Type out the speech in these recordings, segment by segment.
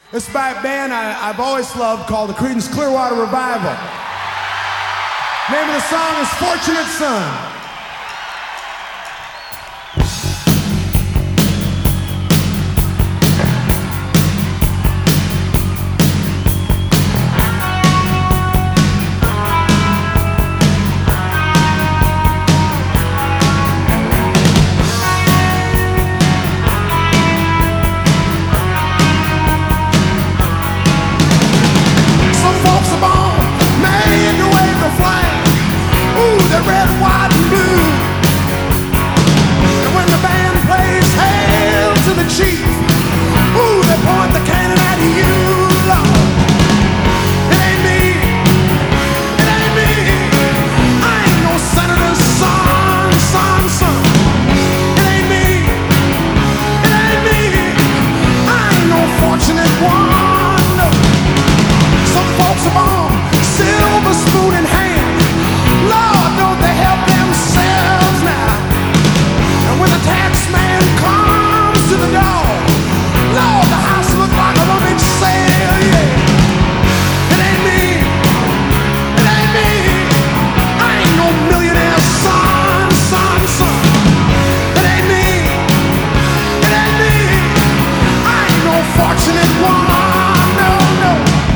This is by a band I've always loved called the Creedence Clearwater Revival. Name of the song is Fortunate Son. Red, white, and blue. And when the band plays Hail to the Chief, ooh, they point the cannon at you, Lord. It ain't me, it ain't me. I ain't no senator's son, son, son. It ain't me, it ain't me. I ain't no fortunate one, no. Some folks are born silver spoon in hand. Lord, don't they help themselves now? And when the tax man comes to the door, Lord, the house looks like a rummage sale, yeah. It ain't me, it ain't me. I ain't no millionaire son, son, son. It ain't me, it ain't me. I ain't no fortunate one, no, no.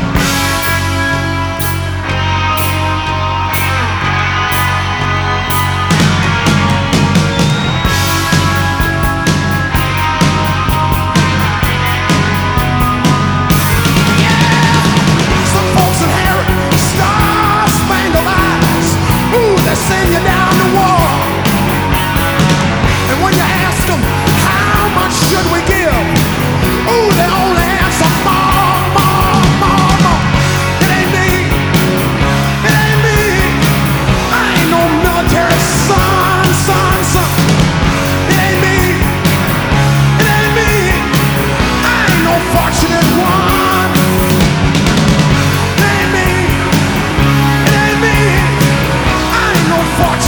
Send you down the wall. And when you ask them, how much should we give? Ooh, they only answer more, more, more, more. It ain't me, it ain't me. I ain't no military son, son, son. It ain't me, it ain't me. I ain't no fortunate one. It ain't me, it ain't me. Fortune.